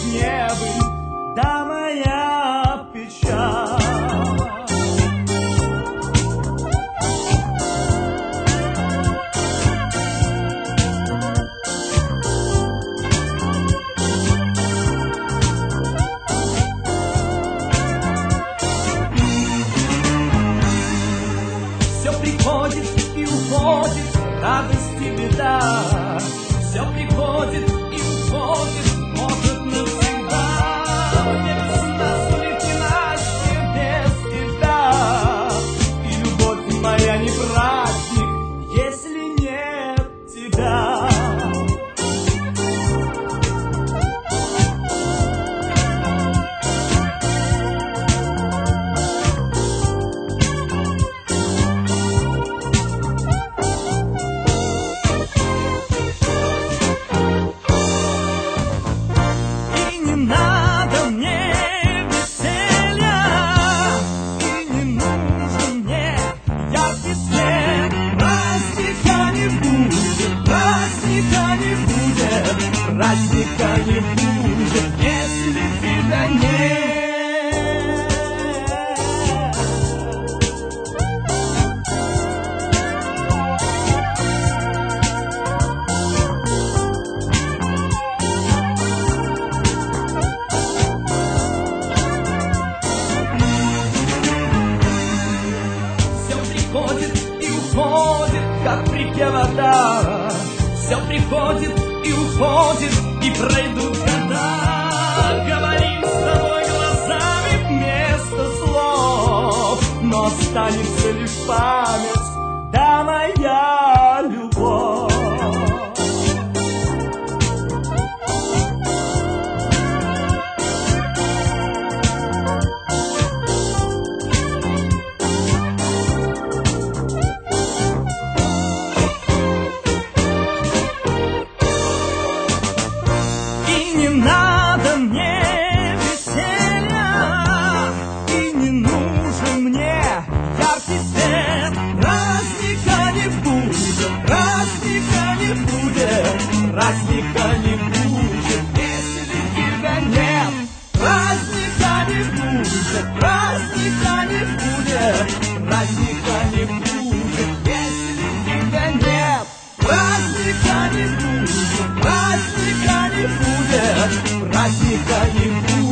не быть, да моя печаль. Все приходит и уходит, радость и беда. Все приходит и уходит, может навсегда. Без нас ведь иначе без тебя. И любовь моя не праздник, если нет тебя. Праздника не будет, если тебя нет. Все приходит и уходит, как в реке вода. Все приходит и уходит, и пройдут года. Говорим с тобой глазами вместо слов, но останется лишь память, да моя любовь. Не надо мне веселья, и не нужен мне яркий свет. Праздника не будет, праздника не будет, праздника не будет, если тебя нет. Праздника не будет, праздника не будет, праздника не будет, если тебя нет. Праздника не будет, праздника не будет, праздника не будет.